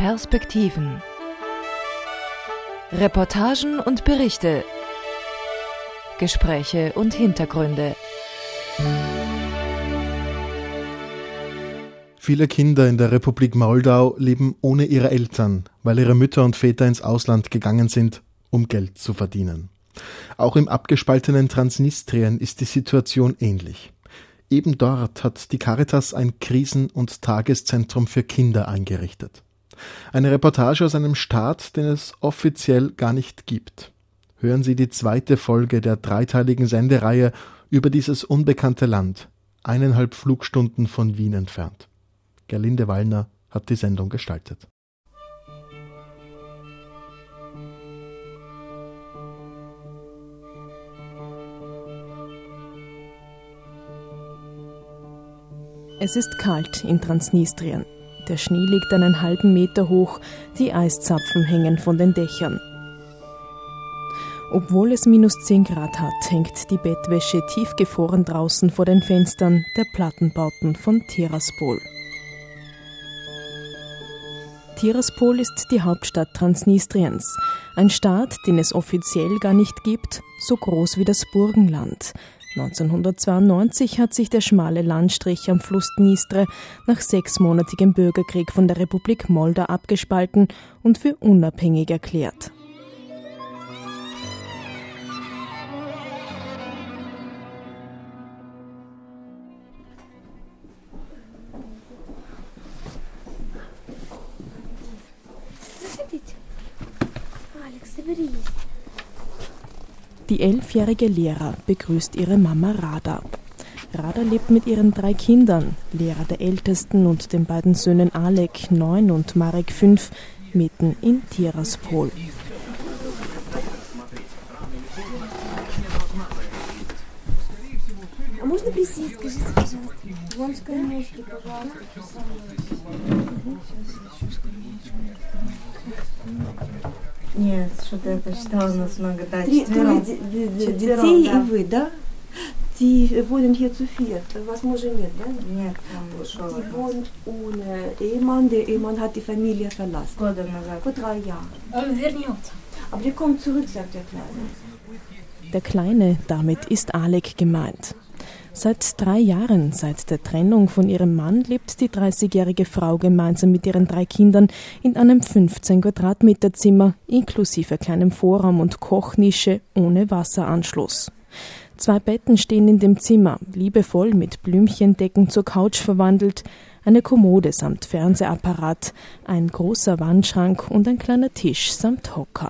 Perspektiven. Reportagen und Berichte. Gespräche und Hintergründe. Viele Kinder in der Republik Moldau leben ohne ihre Eltern, weil ihre Mütter und Väter ins Ausland gegangen sind, um Geld zu verdienen. Auch im abgespaltenen Transnistrien ist die Situation ähnlich. Eben dort hat die Caritas ein Krisen- und Tageszentrum für Kinder eingerichtet. Eine Reportage aus einem Staat, den es offiziell gar nicht gibt. Hören Sie die 2. Folge der 3-teiligen Sendereihe über dieses unbekannte Land, 1,5 Flugstunden von Wien entfernt. Gerlinde Wallner hat die Sendung gestaltet. Es ist kalt in Transnistrien. Der Schnee liegt einen halben Meter hoch, die Eiszapfen hängen von den Dächern. Obwohl es -10 Grad hat, hängt die Bettwäsche tiefgefroren draußen vor den Fenstern der Plattenbauten von Tiraspol. Tiraspol ist die Hauptstadt Transnistriens, ein Staat, den es offiziell gar nicht gibt, so groß wie das Burgenland. 1992 hat sich der schmale Landstrich am Fluss Dnistre nach 6-monatigem Bürgerkrieg von der Republik Moldau abgespalten und für unabhängig erklärt. Die 11-jährige Lera begrüßt ihre Mama Rada. Rada lebt mit ihren 3 Kindern, Lera der Ältesten und den beiden Söhnen Alek, 9 und Marek, 5, mitten in Tiraspol. Нет, что-то я посчитала, у нас много, да, Детей и вы, да? Die wohnen hier zu viert. Was мужа нет, да? Нет, он ушел. Die wohnt ohne Ehemann. Der Ehemann hat die Familie verlassen. Года назад. Vor 3 Jahren. Он вернется. Aber der kommt zurück, sagt der Kleine. Der Kleine, damit ist Alek gemeint. Seit 3 Jahren, seit der Trennung von ihrem Mann, lebt die 30-jährige Frau gemeinsam mit ihren 3 Kindern in einem 15 Quadratmeter Zimmer, inklusive kleinem Vorraum und Kochnische ohne Wasseranschluss. 2 Betten stehen in dem Zimmer, liebevoll mit Blümchendecken zur Couch verwandelt, eine Kommode samt Fernsehapparat, ein großer Wandschrank und ein kleiner Tisch samt Hocker.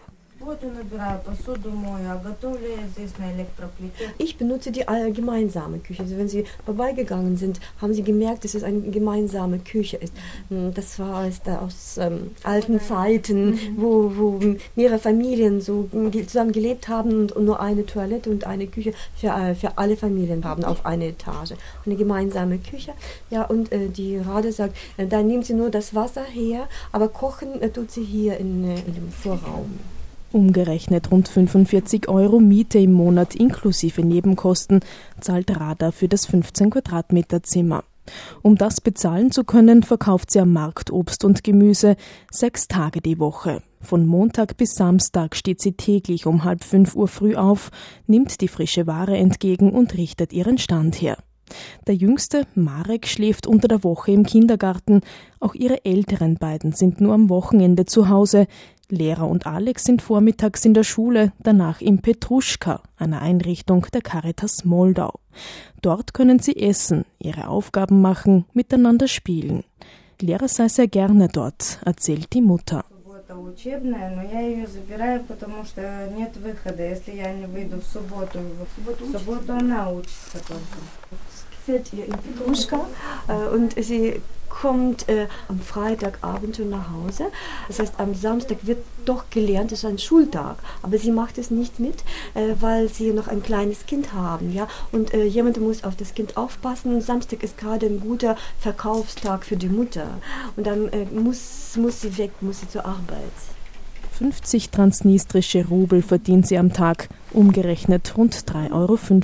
Ich benutze die gemeinsame Küche. Also wenn Sie vorbeigegangen sind, haben Sie gemerkt, dass es eine gemeinsame Küche ist. Das war aus alten Zeiten, wo mehrere Familien so zusammen gelebt haben und nur eine Toilette und eine Küche für alle Familien haben auf einer Etage. Eine gemeinsame Küche. Ja, und die Rade sagt, da nimmt sie nur das Wasser her, aber kochen tut sie hier in dem Vorraum. Umgerechnet rund 45 € Miete im Monat inklusive Nebenkosten zahlt Rada für das 15 Quadratmeter Zimmer. Um das bezahlen zu können, verkauft sie am Markt Obst und Gemüse 6 Tage die Woche. Von Montag bis Samstag steht sie täglich um 4:30 Uhr früh auf, nimmt die frische Ware entgegen und richtet ihren Stand her. Der Jüngste, Marek, schläft unter der Woche im Kindergarten. Auch ihre älteren beiden sind nur am Wochenende zu Hause. Lera und Alex sind vormittags in der Schule, danach im Petruschka, einer Einrichtung der Caritas Moldau. Dort können sie essen, ihre Aufgaben machen, miteinander spielen. Lera sei sehr gerne dort, erzählt die Mutter. Учебная, но я ее забираю, потому что нет выхода, если я не выйду в субботу. В субботу она учится только. Gefällt ihr in Petruschka und sie kommt am Freitagabend schon nach Hause. Das heißt, am Samstag wird doch gelernt, es ist ein Schultag, aber sie macht es nicht mit, weil sie noch ein kleines Kind haben, ja, und jemand muss auf das Kind aufpassen. Samstag ist gerade ein guter Verkaufstag für die Mutter und dann muss sie weg, muss sie zur Arbeit. 50 transnistrische Rubel verdient sie am Tag, umgerechnet rund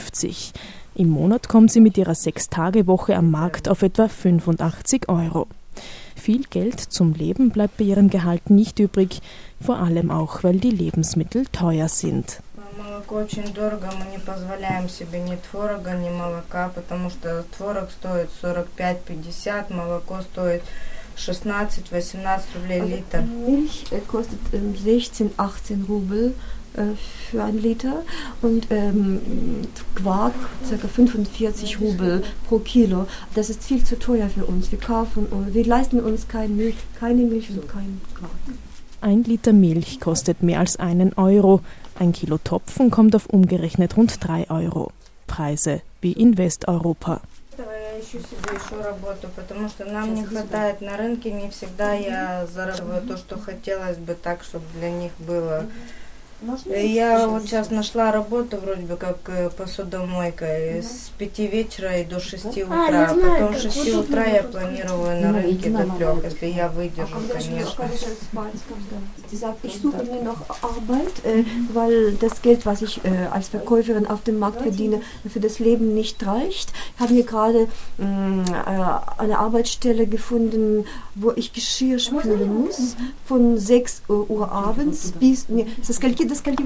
3,50 €. Im Monat kommt sie mit ihrer 6-Tage-Woche am Markt auf etwa 85 €. Viel Geld zum Leben bleibt bei ihrem Gehalt nicht übrig, vor allem auch, weil die Lebensmittel teuer sind. Молоко очень дорого, мы не позволяем себе ни творога, ни молока, потому что творог стоит 45-50, молоко стоит 16-18 Rubel Liter. Milch kostet 16-18 Rubel für einen Liter und Quark ca. 45 Rubel pro Kilo. Das ist viel zu teuer für uns. Wir leisten uns keine Milch und keinen Quark. 1 Liter Milch kostet mehr als 1 Euro. 1 Kilo Topfen kommt auf umgerechnet rund 3 Euro. Preise wie in Westeuropa. Я ищу себе еще работу, потому что нам не хватает на рынке, не всегда я зарабатываю то, что хотелось бы так, чтобы для них было. Я вот сейчас нашла работу вроде бы как посудомойка с 5 вечера и до 6 утра. Потом с 6 утра я планирую на рынке до 3, если я выдержу, конечно. Sie sagt, ich suche mir noch Arbeit, weil das Geld, was ich als Verkäuferin auf dem Markt verdiene, für das Leben nicht reicht. Ich habe hier gerade eine Arbeitsstelle gefunden, wo ich Geschirr spülen muss, von 6 Uhr abends bis... Von 5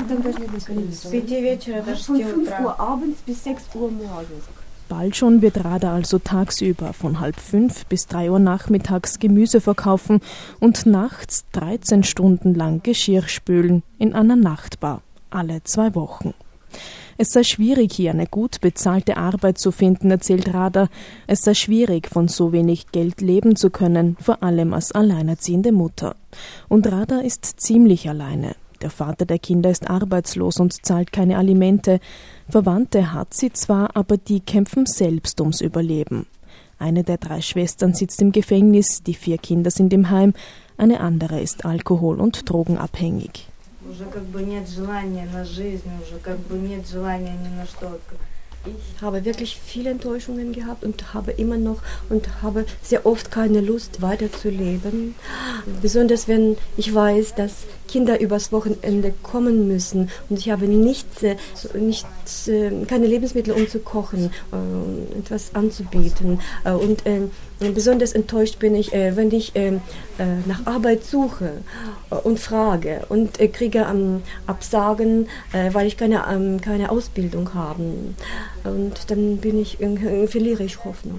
Uhr abends bis 6 Uhr morgens. Bald schon wird Rada also tagsüber von 4:30 bis 3 Uhr nachmittags Gemüse verkaufen und nachts 13 Stunden lang Geschirr spülen in einer Nachtbar, alle 2 Wochen. Es sei schwierig, hier eine gut bezahlte Arbeit zu finden, erzählt Rada. Es sei schwierig, von so wenig Geld leben zu können, vor allem als alleinerziehende Mutter. Und Rada ist ziemlich alleine. Der Vater der Kinder ist arbeitslos und zahlt keine Alimente. Verwandte hat sie zwar, aber die kämpfen selbst ums Überleben. Eine der 3 Schwestern sitzt im Gefängnis, die 4 Kinder sind im Heim, eine andere ist alkohol- und drogenabhängig. Ich habe wirklich viele Enttäuschungen gehabt und habe immer noch und habe sehr oft keine Lust weiterzuleben. Besonders wenn ich weiß, dass Kinder übers Wochenende kommen müssen und ich habe keine Lebensmittel, um zu kochen, etwas anzubieten. Und besonders enttäuscht bin ich, wenn ich nach Arbeit suche und frage und kriege Absagen, weil ich keine Ausbildung habe. Und dann verliere ich Hoffnung.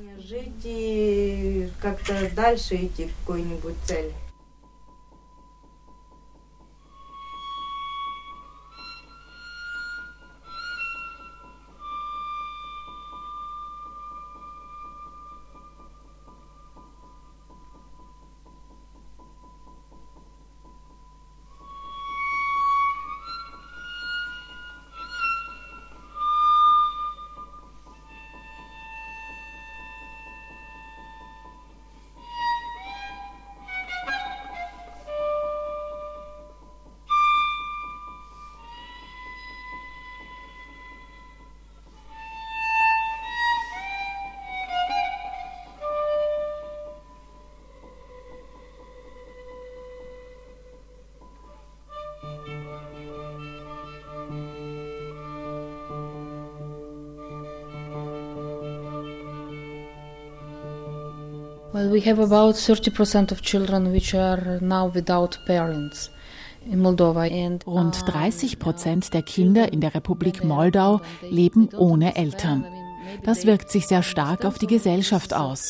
Well, we have about 30% of children which are now without parents in Moldova. Rund 30% der Kinder in der Republik Moldau leben ohne Eltern. Das wirkt sich sehr stark auf die Gesellschaft aus.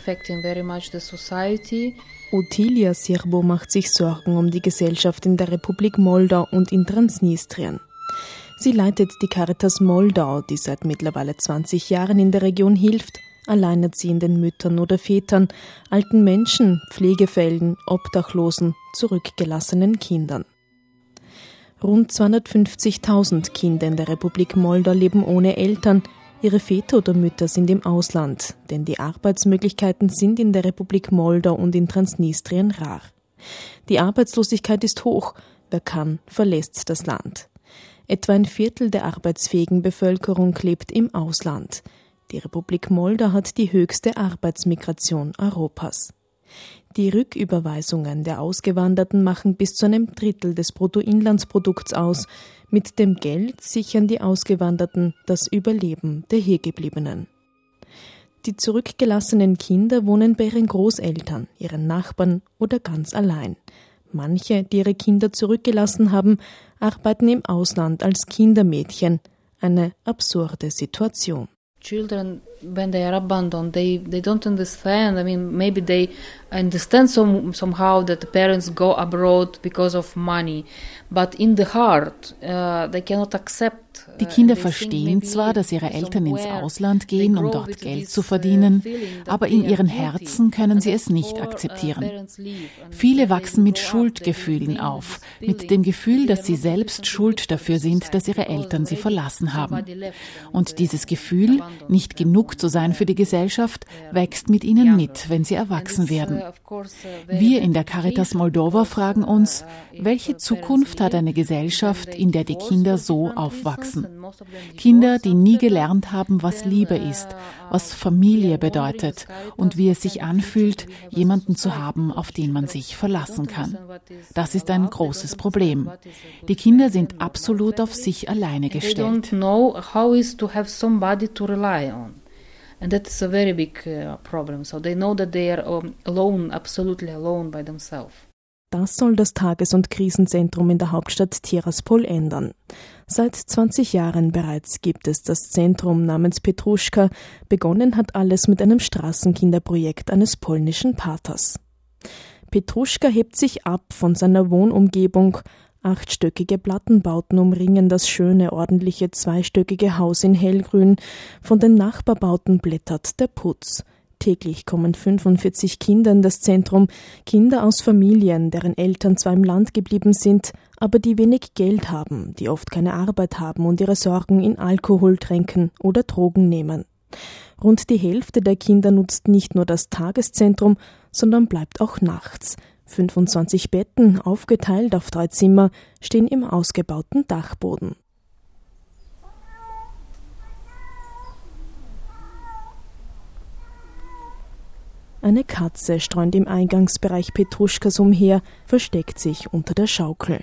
Otilia Sirbo macht sich Sorgen um die Gesellschaft in der Republik Moldau und in Transnistrien. Sie leitet die Caritas Moldau, die seit mittlerweile 20 Jahren in der Region hilft, alleinerziehenden Müttern oder Vätern, alten Menschen, Pflegefällen, Obdachlosen, zurückgelassenen Kindern. Rund 250.000 Kinder in der Republik Moldau leben ohne Eltern. Ihre Väter oder Mütter sind im Ausland, denn die Arbeitsmöglichkeiten sind in der Republik Moldau und in Transnistrien rar. Die Arbeitslosigkeit ist hoch. Wer kann, verlässt das Land. Etwa 1/4 der arbeitsfähigen Bevölkerung lebt im Ausland. Die Republik Moldau hat die höchste Arbeitsmigration Europas. Die Rücküberweisungen der Ausgewanderten machen bis zu 1/3 des Bruttoinlandsprodukts aus. Mit dem Geld sichern die Ausgewanderten das Überleben der Hiergebliebenen. Die zurückgelassenen Kinder wohnen bei ihren Großeltern, ihren Nachbarn oder ganz allein. Manche, die ihre Kinder zurückgelassen haben, arbeiten im Ausland als Kindermädchen. Eine absurde Situation. Children, when they are abandoned, they don't understand. I mean, maybe they understand somehow that the parents go abroad because of money, but in the heart, they cannot accept. Die Kinder verstehen zwar, dass ihre Eltern ins Ausland gehen, um dort Geld zu verdienen, aber in ihren Herzen können sie es nicht akzeptieren. Viele wachsen mit Schuldgefühlen auf, mit dem Gefühl, dass sie selbst schuld dafür sind, dass ihre Eltern sie verlassen haben. Und dieses Gefühl, nicht genug zu sein für die Gesellschaft, wächst mit ihnen mit, wenn sie erwachsen werden. Wir in der Caritas Moldova fragen uns, welche Zukunft hat eine Gesellschaft, in der die Kinder so aufwachsen? Kinder, die nie gelernt haben, was Liebe ist, was Familie bedeutet und wie es sich anfühlt, jemanden zu haben, auf den man sich verlassen kann. Das ist ein großes Problem. Die Kinder sind absolut auf sich alleine gestellt. And that is a very big problem. So they know that they are alone, absolutely alone by themselves. Das soll das Tages- und Krisenzentrum in der Hauptstadt Tiraspol ändern. Seit 20 Jahren bereits gibt es das Zentrum namens Petruschka. Begonnen hat alles mit einem Straßenkinderprojekt eines polnischen Paters. Petruschka hebt sich ab von seiner Wohnumgebung. 8-stöckige Plattenbauten umringen das schöne, ordentliche 2-stöckige Haus in hellgrün. Von den Nachbarbauten blättert der Putz. Täglich kommen 45 Kinder in das Zentrum, Kinder aus Familien, deren Eltern zwar im Land geblieben sind, aber die wenig Geld haben, die oft keine Arbeit haben und ihre Sorgen in Alkohol tränken oder Drogen nehmen. Rund die Hälfte der Kinder nutzt nicht nur das Tageszentrum, sondern bleibt auch nachts. 25 Betten, aufgeteilt auf 3 Zimmer, stehen im ausgebauten Dachboden. Eine Katze streunt im Eingangsbereich Petruschkas umher, versteckt sich unter der Schaukel.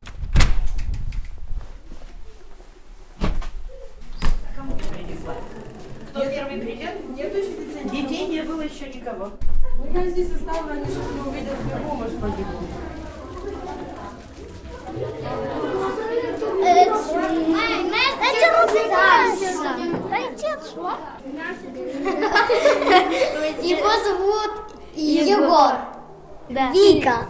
Его зовут Егор. Да. Вика.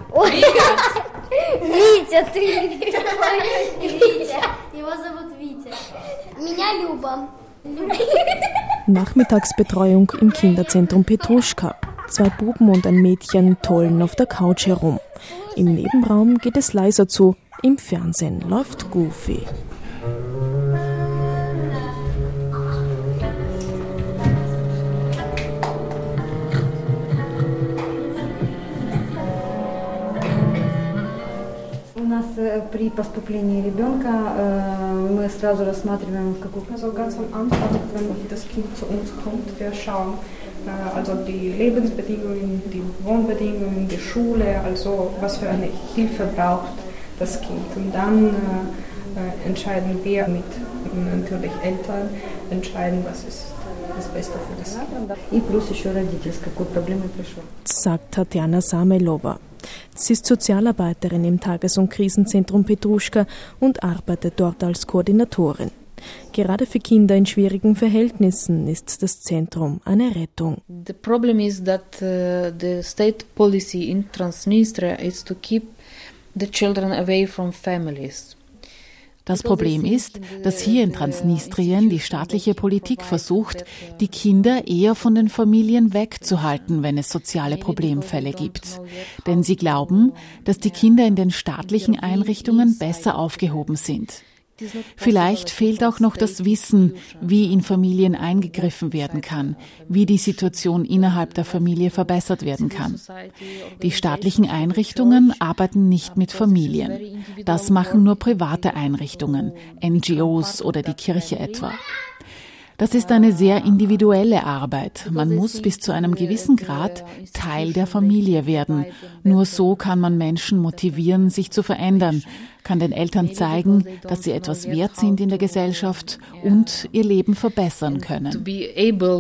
Витя, ты Витя. Его зовут Витя. Меня Люба. Nachmittagsbetreuung im Kinderzentrum Petruschka. 2 Buben und ein Mädchen tollen auf der Couch herum. Im Nebenraum geht es leiser zu, im Fernsehen läuft Goofy. При поступлении ребенка мы сразу рассматриваем, в какую... Also ganz am Anfang, wenn das Kind zu uns kommt, wir schauen also die Lebensbedingungen, die Wohnbedingungen, die Schule, also was für eine Hilfe braucht das Kind. Und dann entscheiden wir mit natürlich Eltern, entscheiden, was ist das Beste für das Kind. И плюс еще родитель, с какой проблемой пришел. Sagt Tatjana Samelova. Sie ist Sozialarbeiterin im Tages- und Krisenzentrum Petruschka und arbeitet dort als Koordinatorin. Gerade für Kinder in schwierigen Verhältnissen ist das Zentrum eine Rettung. The problem is that the state policy in Transnistria is to keep the children away from families. Das Problem ist, dass hier in Transnistrien die staatliche Politik versucht, die Kinder eher von den Familien wegzuhalten, wenn es soziale Problemfälle gibt. Denn sie glauben, dass die Kinder in den staatlichen Einrichtungen besser aufgehoben sind. Vielleicht fehlt auch noch das Wissen, wie in Familien eingegriffen werden kann, wie die Situation innerhalb der Familie verbessert werden kann. Die staatlichen Einrichtungen arbeiten nicht mit Familien. Das machen nur private Einrichtungen, NGOs oder die Kirche etwa. Das ist eine sehr individuelle Arbeit. Man muss bis zu einem gewissen Grad Teil der Familie werden. Nur so kann man Menschen motivieren, sich zu verändern, kann den Eltern zeigen, dass sie etwas wert sind in der Gesellschaft und ihr Leben verbessern können. To be able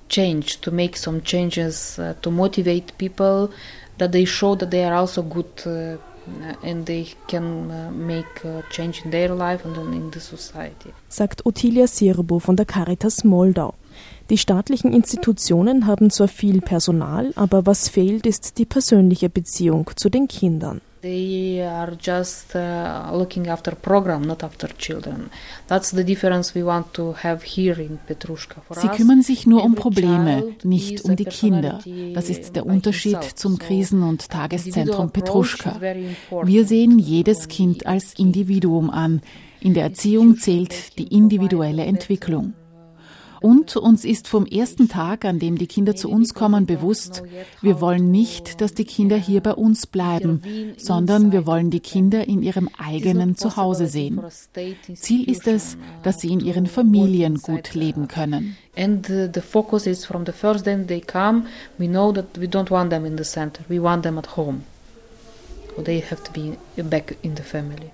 change, to make some changes, to motivate people, that they show that they are also good and they can make a change in their life and in the society. Sagt Ottilia Sirbo von der Caritas Moldau. Die staatlichen Institutionen haben zwar viel Personal, aber was fehlt, ist die persönliche Beziehung zu den Kindern. They are just looking after program, not after children. That's the difference we want to have here in Petrushka. Sie kümmern sich nur um Probleme, nicht um die Kinder. Das ist der Unterschied zum Krisen- und Tageszentrum Petrushka. Wir sehen jedes Kind als Individuum an. In der Erziehung zählt die individuelle Entwicklung. Und uns ist vom ersten Tag, an dem die Kinder zu uns kommen, bewusst, wir wollen nicht, dass die Kinder hier bei uns bleiben, sondern wir wollen die Kinder in ihrem eigenen Zuhause sehen. Ziel ist es, dass sie in ihren Familien gut leben können. And the focus is from the first day they come, we know that we don't want them in the center, we want them at home. So they have to be back in the family.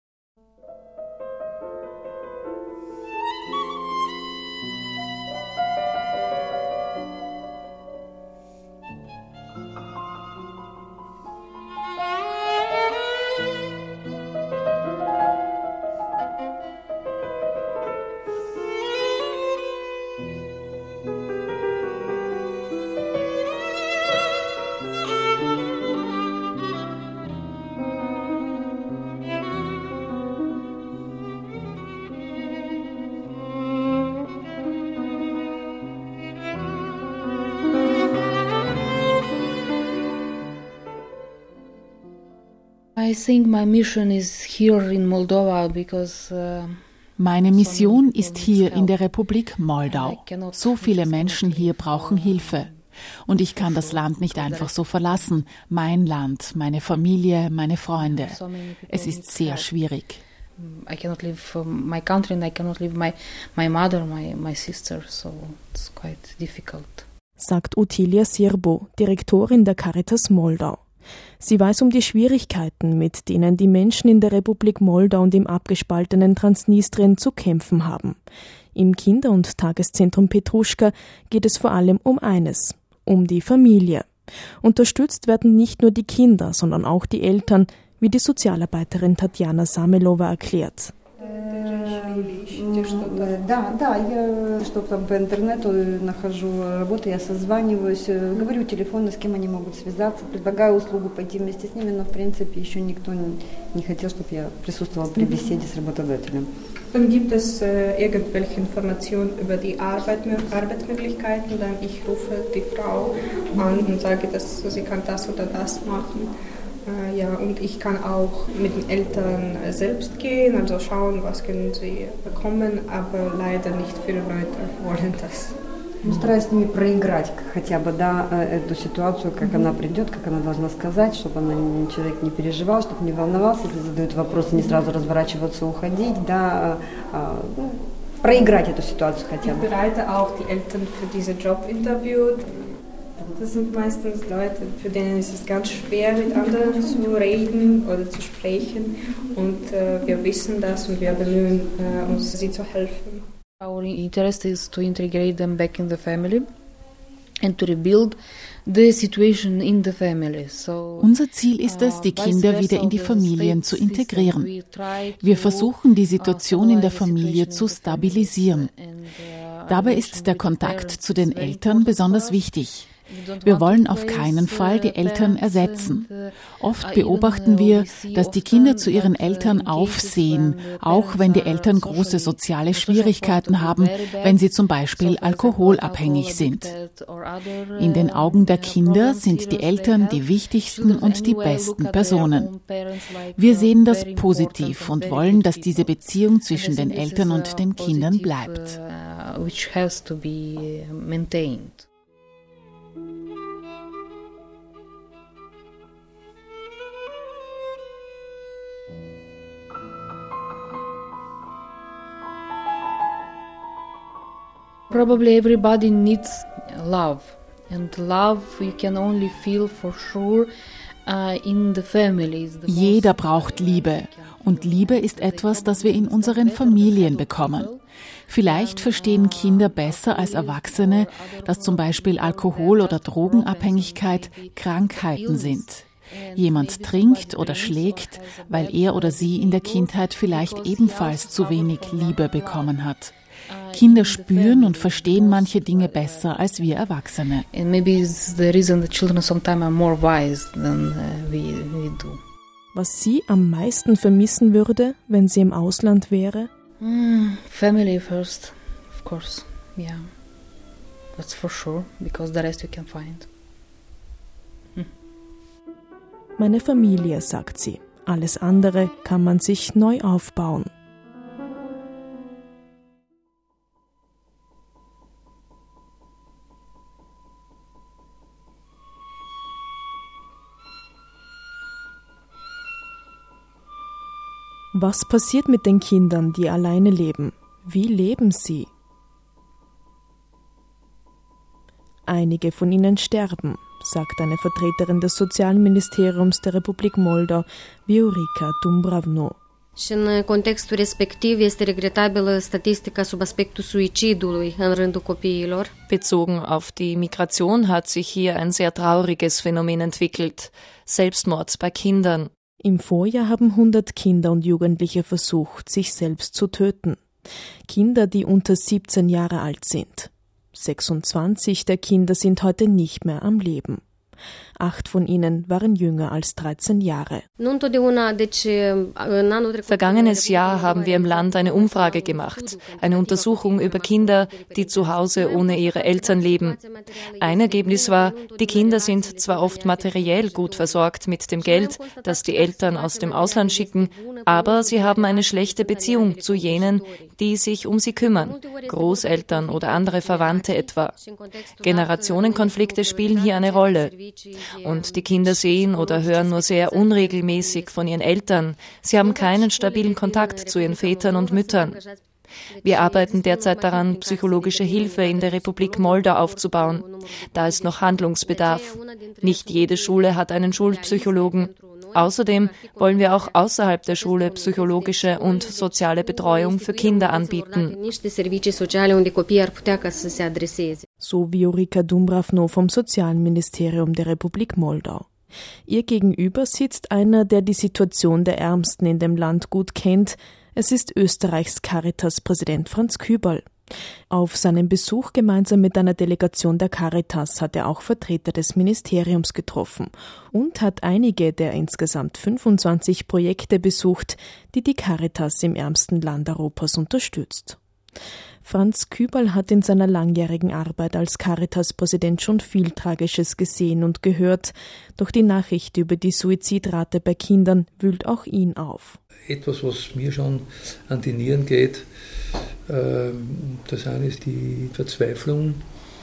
I think my mission is here in Moldova because meine Mission ist hier in der Republik Moldau. So viele Menschen hier brauchen Hilfe. Und ich kann das Land nicht einfach so verlassen. Mein Land, meine Familie, meine Freunde. Es ist sehr schwierig. I cannot leave my country and I cannot leave my mother, my sister, so it's quite difficult. Sagt Ottilia Sirbo, Direktorin der Caritas Moldau. Sie weiß um die Schwierigkeiten, mit denen die Menschen in der Republik Moldau und im abgespaltenen Transnistrien zu kämpfen haben. Im Kinder- und Tageszentrum Petrushka geht es vor allem um eines, um die Familie. Unterstützt werden nicht nur die Kinder, sondern auch die Eltern, wie die Sozialarbeiterin Tatjana Samelova erklärt. Да, я что-то там по интернету нахожу работу, я созваниваюсь, говорю телефонно, с кем они могут связаться, предлагаю услугу пойти вместе с ними, но в принципе еще никто не хотел, чтобы я присутствовала при беседе с работодателем. Dann gibt es irgendwelche Informationen über die Arbeitsmöglichkeiten, dann ich rufe die Frau an und sage, dass sie kann das oder das machen. Ja, und ich kann auch mit den Eltern selbst gehen, also schauen, was können sie bekommen, aber leider nicht viele Leute wollen das. Мы стараемся с ними проиграть хотя бы, да, эту ситуацию, как она придет, как она должна сказать, чтобы человек не переживал, чтобы не волновался, если задают вопросы, не сразу разворачиваться, уходить, да, проиграть эту ситуацию хотя бы. Ich bereite auch die Eltern für diese Jobinterview. Das sind meistens Leute, für denen ist es ganz schwer, mit anderen zu reden oder zu sprechen. Und wir wissen das und wir bemühen uns, sie zu helfen. Our interest is to integrate them back in the family and to rebuild the situation in the family. So, unser Ziel ist es, die Kinder wieder in die Familien zu integrieren. Wir versuchen, die Situation in der Familie zu stabilisieren. Dabei ist der Kontakt zu den Eltern besonders wichtig. Wir wollen auf keinen Fall die Eltern ersetzen. Oft beobachten wir, dass die Kinder zu ihren Eltern aufsehen, auch wenn die Eltern große soziale Schwierigkeiten haben, wenn sie zum Beispiel alkoholabhängig sind. In den Augen der Kinder sind die Eltern die wichtigsten und die besten Personen. Wir sehen das positiv und wollen, dass diese Beziehung zwischen den Eltern und den Kindern bleibt. Probably everybody needs love, and love you can only feel for sure in the family. Jeder braucht Liebe Und Liebe ist etwas, das wir in unseren Familien bekommen. Vielleicht verstehen Kinder besser als Erwachsene, dass zum Beispiel Alkohol- oder Drogenabhängigkeit Krankheiten sind. Jemand trinkt oder schlägt, weil er oder sie in der Kindheit vielleicht ebenfalls zu wenig Liebe bekommen hat. Kinder spüren und verstehen manche Dinge besser als wir Erwachsene. And maybe it's the reason that children sometimes are more wise than we do. Was sie am meisten vermissen würde, wenn sie im Ausland wäre? Family first, of course. Yeah, that's for sure, because the rest you can find. Meine Familie, sagt sie. Alles andere kann man sich neu aufbauen. Was passiert mit den Kindern, die alleine leben? Wie leben sie? Einige von ihnen sterben, sagt eine Vertreterin des Sozialministeriums der Republik Moldau, Viorica Dumbravno. Și în contextul respectiv este regretabilă statistica sub aspectul suicidului în rândul copiilor. Bezogen auf die Migration hat sich hier ein sehr trauriges Phänomen entwickelt, Selbstmord bei Kindern. Im Vorjahr haben 100 Kinder und Jugendliche versucht, sich selbst zu töten. Kinder, die unter 17 Jahre alt sind. 26 der Kinder sind heute nicht mehr am Leben. 8 von ihnen waren jünger als 13 Jahre. Vergangenes Jahr haben wir im Land eine Umfrage gemacht, eine Untersuchung über Kinder, die zu Hause ohne ihre Eltern leben. Ein Ergebnis war, die Kinder sind zwar oft materiell gut versorgt mit dem Geld, das die Eltern aus dem Ausland schicken, aber sie haben eine schlechte Beziehung zu jenen, die sich um sie kümmern, Großeltern oder andere Verwandte etwa. Generationenkonflikte spielen hier eine Rolle. Und die Kinder sehen oder hören nur sehr unregelmäßig von ihren Eltern. Sie haben keinen stabilen Kontakt zu ihren Vätern und Müttern. Wir arbeiten derzeit daran, psychologische Hilfe in der Republik Moldau aufzubauen. Da ist noch Handlungsbedarf. Nicht jede Schule hat einen Schulpsychologen. Außerdem wollen wir auch außerhalb der Schule psychologische und soziale Betreuung für Kinder anbieten. So Viorica Dumbravno vom Sozialministerium der Republik Moldau. Ihr gegenüber sitzt einer, der die Situation der Ärmsten in dem Land gut kennt. Es ist Österreichs Caritas-Präsident Franz Küberl. Auf seinem Besuch gemeinsam mit einer Delegation der Caritas hat er auch Vertreter des Ministeriums getroffen und hat einige der insgesamt 25 Projekte besucht, die die Caritas im ärmsten Land Europas unterstützt. Franz Küberl hat in seiner langjährigen Arbeit als Caritas-Präsident schon viel Tragisches gesehen und gehört, doch die Nachricht über die Suizidrate bei Kindern wühlt auch ihn auf. Etwas, was mir schon an die Nieren geht, das eine ist die Verzweiflung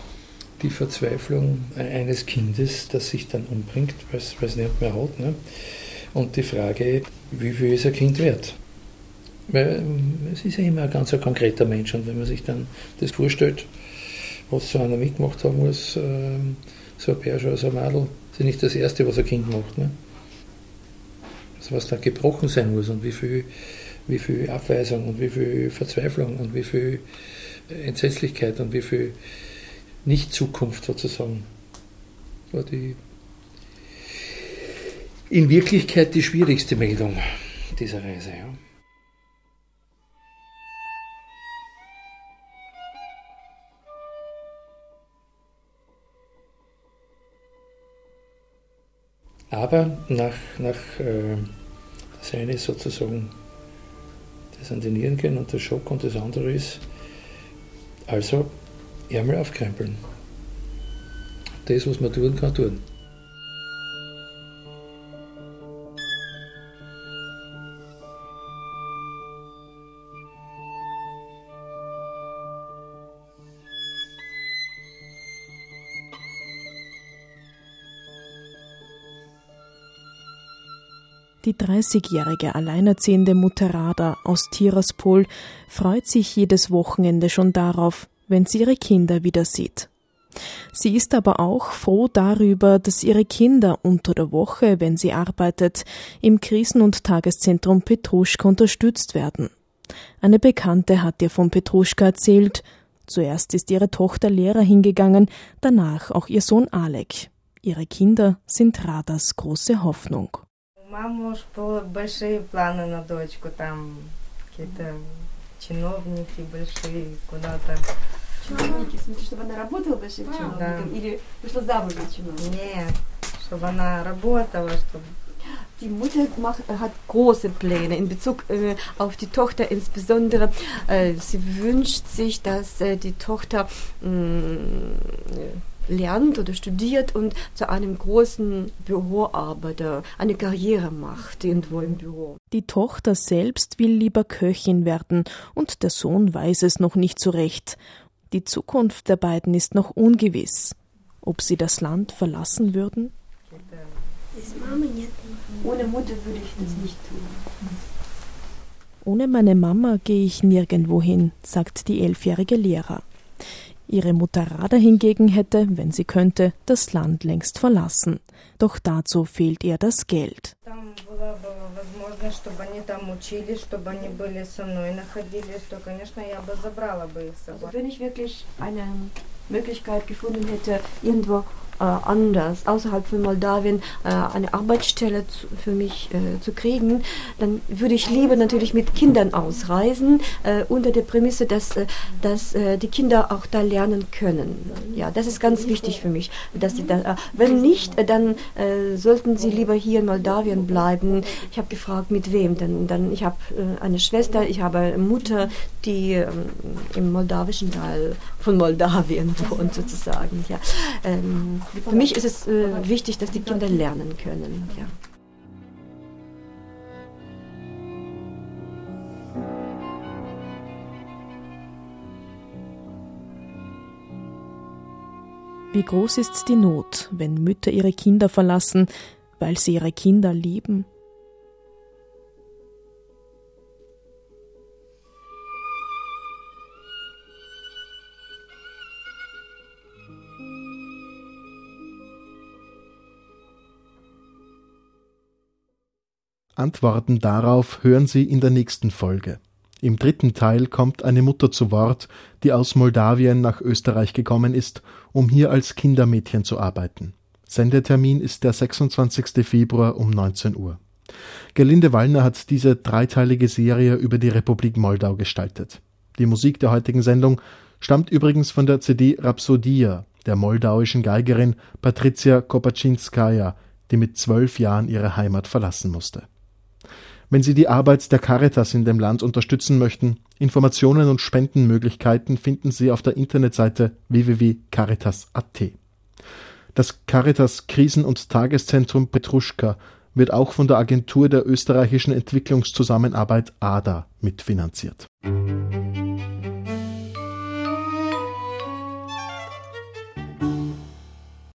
eines Kindes, das sich dann umbringt, weil es nicht mehr hat. Ne? Und die Frage, wie viel ist ein Kind wert? Weil es ist ja immer ein ganz konkreter Mensch und wenn man sich dann das vorstellt, was so einer mitgemacht haben muss, so ein Bärsch oder so ein Madel, ist ja nicht das Erste, was ein Kind macht. Ne? Also was da gebrochen sein muss und wie viel Abweisung und wie viel Verzweiflung und wie viel Entsetzlichkeit und wie viel Nicht-Zukunft sozusagen. War in Wirklichkeit die schwierigste Meldung dieser Reise. Ja. Aber nach das eine ist sozusagen das an die Nieren gehen und der Schock und das andere ist, also Ärmel aufkrempeln. Das, was man tun kann, tun. Die 30-jährige alleinerziehende Mutter Rada aus Tiraspol freut sich jedes Wochenende schon darauf, wenn sie ihre Kinder wieder sieht. Sie ist aber auch froh darüber, dass ihre Kinder unter der Woche, wenn sie arbeitet, im Krisen- und Tageszentrum Petruschka unterstützt werden. Eine Bekannte hat ihr von Petruschka erzählt. Zuerst ist ihre Tochter Lehrer hingegangen, danach auch ihr Sohn Alek. Ihre Kinder sind Radas große Hoffnung. Мама уж большие планы на дочку, там какие-то чиновники большие, куда-то. Чиновники, в смысле, чтобы она работала большим чиновником или вышла замуж за чиновника? Нет, чтобы она работала, чтобы... Die Mutter hat große Pläne in Bezug auf die Tochter insbesondere. Sie wünscht sich, dass die Tochter lernt oder studiert und zu einem großen Büroarbeiter eine Karriere macht, irgendwo im Büro. Die Tochter selbst will lieber Köchin werden und der Sohn weiß es noch nicht so recht. Die Zukunft der beiden ist noch ungewiss. Ob sie das Land verlassen würden? Ohne Mutter würde ich das nicht tun. Ohne meine Mama gehe ich nirgendwo hin, sagt die 11-jährige Lehrer. Ihre Mutter Rada hingegen hätte, wenn sie könnte, das Land längst verlassen. Doch dazu fehlt ihr das Geld. Wenn ich wirklich eine Möglichkeit gefunden hätte, irgendwo anders, außerhalb von Moldawien, eine Arbeitsstelle für mich zu kriegen, dann würde ich lieber natürlich mit Kindern ausreisen, unter der Prämisse, dass die Kinder auch da lernen können. Ja, das ist ganz wichtig für mich. Dass sie da, wenn nicht, dann sollten sie lieber hier in Moldawien bleiben. Ich habe gefragt, mit wem? Dann ich habe eine Schwester, ich habe eine Mutter, die im moldawischen Teil von Moldawien wohnt, sozusagen. Ja. Für mich ist es wichtig, dass die Kinder lernen können. Ja. Wie groß ist die Not, wenn Mütter ihre Kinder verlassen, weil sie ihre Kinder lieben? Antworten darauf hören Sie in der nächsten Folge. Im 3. Teil kommt eine Mutter zu Wort, die aus Moldawien nach Österreich gekommen ist, um hier als Kindermädchen zu arbeiten. Sendetermin ist der 26. Februar um 19 Uhr. Gerlinde Wallner hat diese 3-teilige Serie über die Republik Moldau gestaltet. Die Musik der heutigen Sendung stammt übrigens von der CD Rhapsodia der moldauischen Geigerin Patricia Kopaczynskaja, die mit 12 Jahren ihre Heimat verlassen musste. Wenn Sie die Arbeit der Caritas in dem Land unterstützen möchten, Informationen und Spendenmöglichkeiten finden Sie auf der Internetseite www.caritas.at. Das Caritas Krisen- und Tageszentrum Petruschka wird auch von der Agentur der österreichischen Entwicklungszusammenarbeit ADA mitfinanziert.